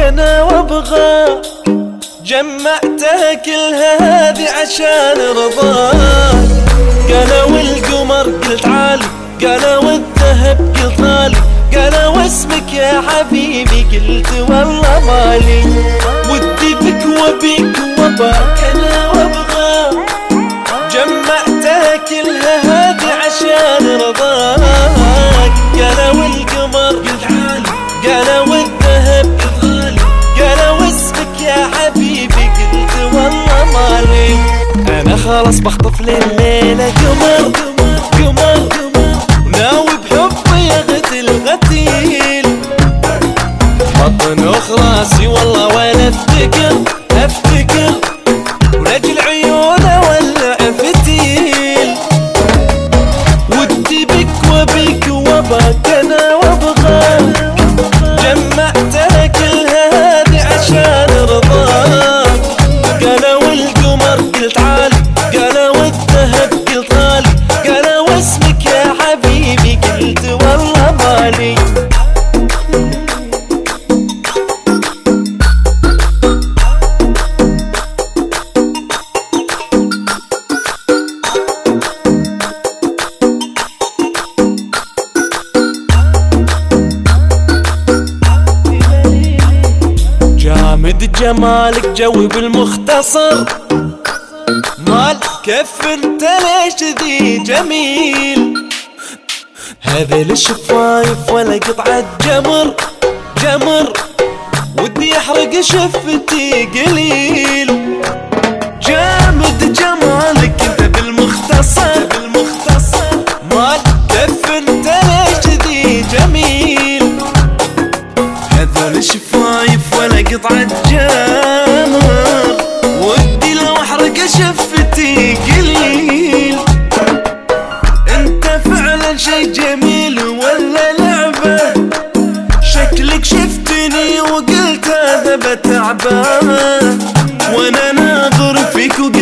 انا وابغى، جمعتها كلها هذه عشان رضاك. قالوا القمر قلت عالي، قالوا الذهب قلت غالي، قالوا اسمك يا حبيبي قلت والله مالي. ودي بك وبيك وباك انا وابغى، جمعتها كلها هذه عشان رضاك. قالوا القمر قلت عالي، قالوا الذهب قلت غالي، قالوا اسمك يا حبيبي قلت والله مالي. انا خلاص بخطف لليلة قمر قمر، وناوي بحبي اغتل غتيل. بطنخ راسي والله ولا افتكر، ولجل عيونه ولع فتيل. ودي بك وبيك وباك انا وابغى، جمعتها كلها هذه عشان رضاك. قالوا القمر قلت عالي، قالوا الذهب قلت غالي، قالوا اسمك يا حبيبي قلت والله مالي. جامد جمالك جوي بالمختصر، مال كيف انت ليش ذي جميل. هذا الشفايف ولا قطعة جمر، ودي يحرق شفتي قليل. جامد جمالك انت بالمختصر، مال كيف انت ليش ذي جميل. هذول الشفايف ولا قطعة جمر، ودي لو احرق شفتي قليل. انت فعلا شي جميل ولا لعبة، شكلك شفتني وقلت هذا بتعبان. وانا ناظر فيك